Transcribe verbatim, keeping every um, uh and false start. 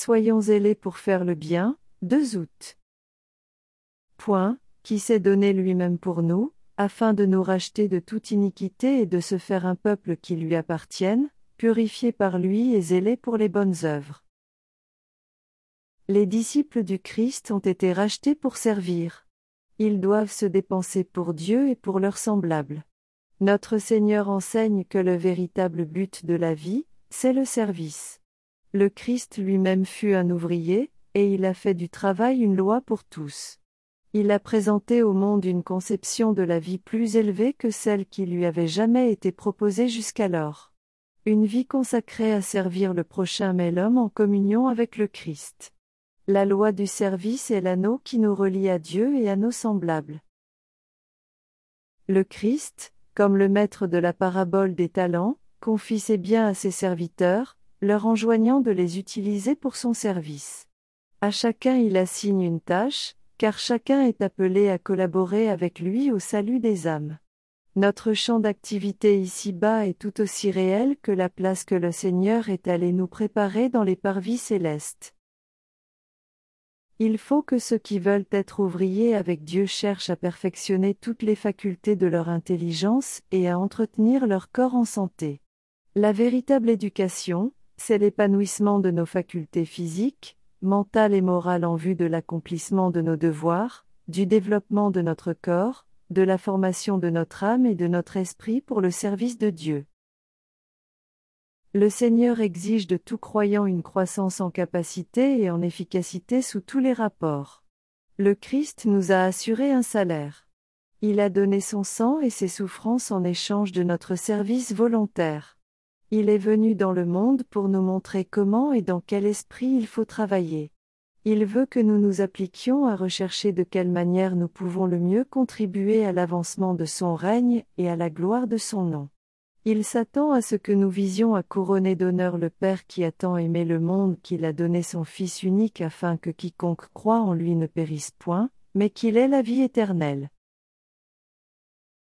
soyons zélés pour faire le bien. deux août. Point, qui s'est donné lui-même pour nous, afin de nous racheter de toute iniquité et de se faire un peuple qui lui appartienne, purifié par lui et zélé pour les bonnes œuvres. Les disciples du Christ ont été rachetés pour servir. Ils doivent se dépenser pour Dieu et pour leurs semblables. Notre Seigneur enseigne que le véritable but de la vie, c'est le service. Le Christ lui-même fut un ouvrier, et il a fait du travail une loi pour tous. Il a présenté au monde une conception de la vie plus élevée que celle qui lui avait jamais été proposée jusqu'alors. Une vie consacrée à servir le prochain met l'homme en communion avec le Christ. La loi du service est l'anneau qui nous relie à Dieu et à nos semblables. Le Christ, comme le maître de la parabole des talents, confie ses biens à ses serviteurs, leur enjoignant de les utiliser pour son service. À chacun il assigne une tâche, car chacun est appelé à collaborer avec lui au salut des âmes. Notre champ d'activité ici-bas est tout aussi réel que la place que le Seigneur est allé nous préparer dans les parvis célestes. Il faut que ceux qui veulent être ouvriers avec Dieu cherchent à perfectionner toutes les facultés de leur intelligence et à entretenir leur corps en santé. La véritable éducation, c'est l'épanouissement de nos facultés physiques, mentales et morales en vue de l'accomplissement de nos devoirs, du développement de notre corps, de la formation de notre âme et de notre esprit pour le service de Dieu. Le Seigneur exige de tout croyant une croissance en capacité et en efficacité sous tous les rapports. Le Christ nous a assuré un salaire. Il a donné son sang et ses souffrances en échange de notre service volontaire. Il est venu dans le monde pour nous montrer comment et dans quel esprit il faut travailler. Il veut que nous nous appliquions à rechercher de quelle manière nous pouvons le mieux contribuer à l'avancement de son règne et à la gloire de son nom. Il s'attend à ce que nous visions à couronner d'honneur le Père qui a tant aimé le monde qu'il a donné son Fils unique afin que quiconque croit en lui ne périsse point, mais qu'il ait la vie éternelle.